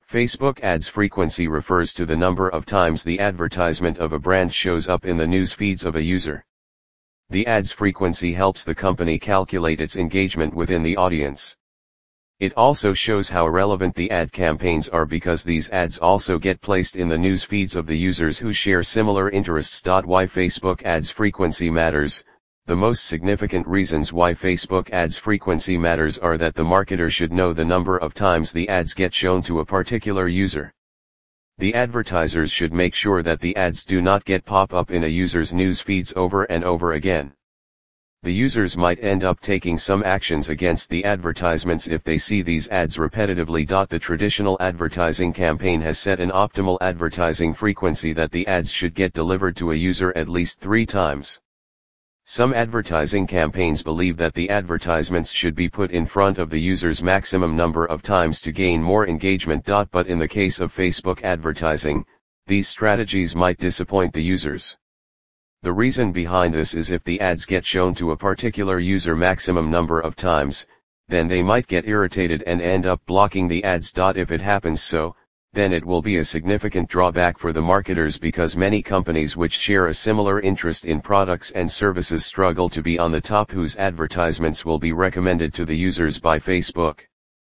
Facebook ads frequency refers to the number of times the advertisement of a brand shows up in the news feeds of a user. The ads frequency helps the company calculate its engagement within the audience. It also shows how relevant the ad campaigns are because these ads also get placed in the news feeds of the users who share similar interests. Why Facebook ads frequency matters. The most significant reasons why Facebook ads frequency matters are that the marketer should know the number of times the ads get shown to a particular user. The advertisers should make sure that the ads do not get pop up in a user's news feeds over and over again. The users might end up taking some actions against the advertisements if they see these ads repetitively. The traditional advertising campaign has set an optimal advertising frequency that the ads should get delivered to a user at least 3 times. Some advertising campaigns believe that the advertisements should be put in front of the user's maximum number of times to gain more engagement. But in the case of Facebook advertising, these strategies might disappoint the users. The reason behind this is if the ads get shown to a particular user maximum number of times, then they might get irritated and end up blocking the ads. If it happens so, then it will be a significant drawback for the marketers because many companies which share a similar interest in products and services struggle to be on the top whose advertisements will be recommended to the users by Facebook.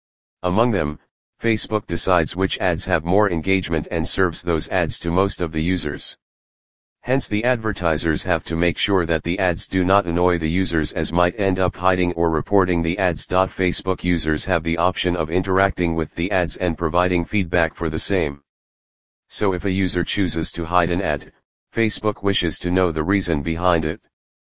Among them, Facebook decides which ads have more engagement and serves those ads to most of the users. Hence the advertisers have to make sure that the ads do not annoy the users as might end up hiding or reporting the ads. Facebook users have the option of interacting with the ads and providing feedback for the same. So if a user chooses to hide an ad, Facebook wishes to know the reason behind it.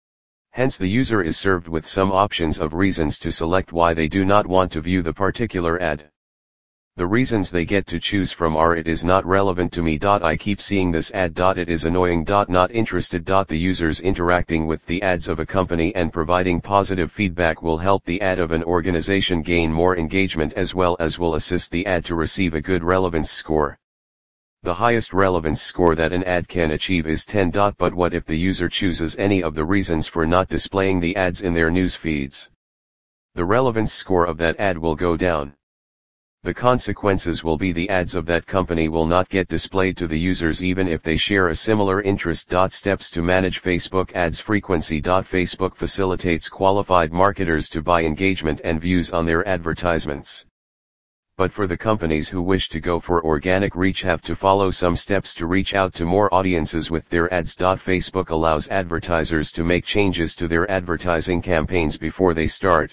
Hence the user is served with some options of reasons to select why they do not want to view the particular ad. The reasons they get to choose from are: it is not relevant to me. I keep seeing this ad. It is annoying. Not interested. The users interacting with the ads of a company and providing positive feedback will help the ad of an organization gain more engagement as well as will assist the ad to receive a good relevance score. The highest relevance score that an ad can achieve is 10. But what if the user chooses any of the reasons for not displaying the ads in their news feeds? The relevance score of that ad will go down. The consequences will be the ads of that company will not get displayed to the users even if they share a similar interest. Steps to manage Facebook ads frequency. Facebook facilitates qualified marketers to buy engagement and views on their advertisements. But for the companies who wish to go for organic reach have to follow some steps to reach out to more audiences with their ads. Facebook allows advertisers to make changes to their advertising campaigns before they start.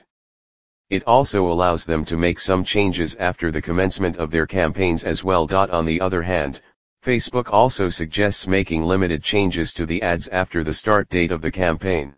It also allows them to make some changes after the commencement of their campaigns as well. On the other hand, Facebook also suggests making limited changes to the ads after the start date of the campaign.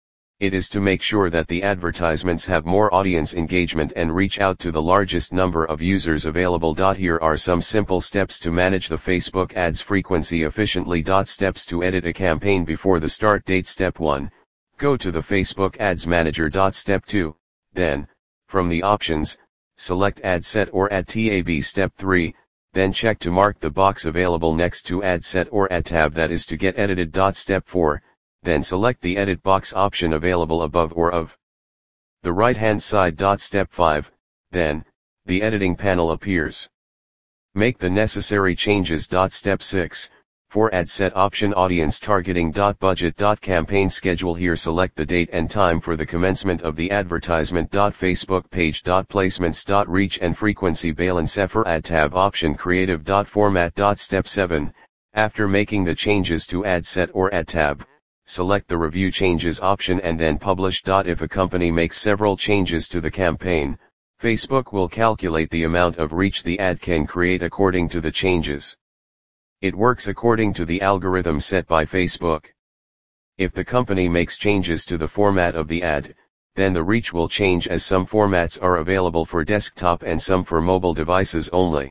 It is to make sure that the advertisements have more audience engagement and reach out to the largest number of users available. Here are some simple steps to manage the Facebook ads frequency efficiently. Steps to edit a campaign before the start date. Step 1. Go to the Facebook Ads Manager. Step 2. Then, from the options, select Ad Set or Ad Tab. Step 3, then check to mark the box available next to Ad Set or Ad Tab that is to get edited. Step 4, then select the Edit box option available above or of the right hand side. Step 5, then, the editing panel appears. Make the necessary changes. Step 6, for Ad Set option audience targeting. Budget. Campaign schedule. Here select the date and time for the commencement of the advertisement. Facebook page. Placements. Reach and frequency balance. For Ad Tab option creative. Format. Step 7, after making the changes to Ad Set or Ad Tab, select the review changes option and then publish. If a company makes several changes to the campaign, Facebook will calculate the amount of reach the ad can create according to the changes. It works according to the algorithm set by Facebook. If the company makes changes to the format of the ad, then the reach will change as some formats are available for desktop and some for mobile devices only.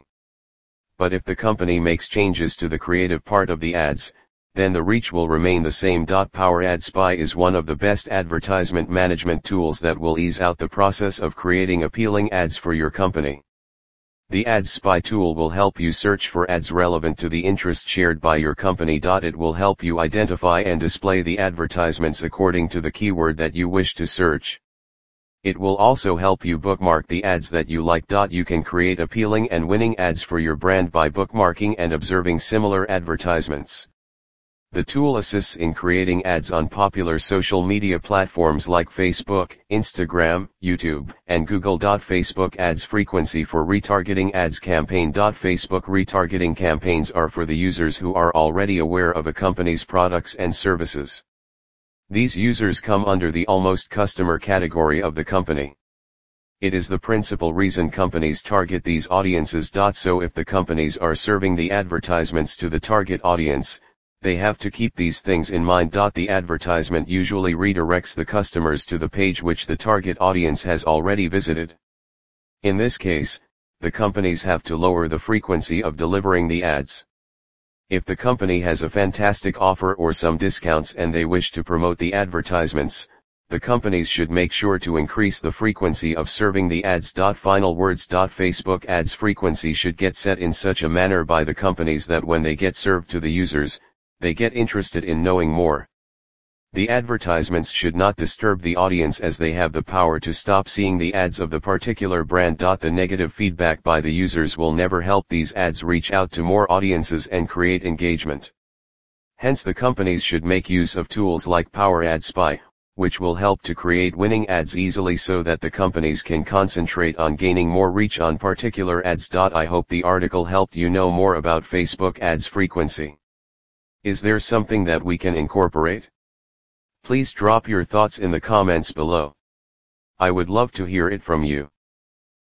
But if the company makes changes to the creative part of the ads, then the reach will remain the same. Power Ad Spy is one of the best advertisement management tools that will ease out the process of creating appealing ads for your company. The Ad Spy tool will help you search for ads relevant to the interest shared by your company. It will help you identify and display the advertisements according to the keyword that you wish to search. It will also help you bookmark the ads that you like. You can create appealing and winning ads for your brand by bookmarking and observing similar advertisements. The tool assists in creating ads on popular social media platforms like Facebook, Instagram, YouTube, and Google. Facebook ads frequency for retargeting ads campaign. Facebook retargeting campaigns are for the users who are already aware of a company's products and services. These users come under the almost customer category of the company. It is the principal reason companies target these audiences. So if the companies are serving the advertisements to the target audience, they have to keep these things in mind. The advertisement usually redirects the customers to the page which the target audience has already visited. In this case, the companies have to lower the frequency of delivering the ads. If the company has a fantastic offer or some discounts and they wish to promote the advertisements, the companies should make sure to increase the frequency of serving the ads. Final words. Facebook ads frequency should get set in such a manner by the companies that when they get served to the users, they get interested in knowing more. The advertisements should not disturb the audience as they have the power to stop seeing the ads of the particular brand. The negative feedback by the users will never help these ads reach out to more audiences and create engagement. Hence the companies should make use of tools like Power Ad Spy, which will help to create winning ads easily so that the companies can concentrate on gaining more reach on particular ads. I hope the article helped you know more about Facebook ads frequency. Is there something that we can incorporate? Please drop your thoughts in the comments below. I would love to hear it from you.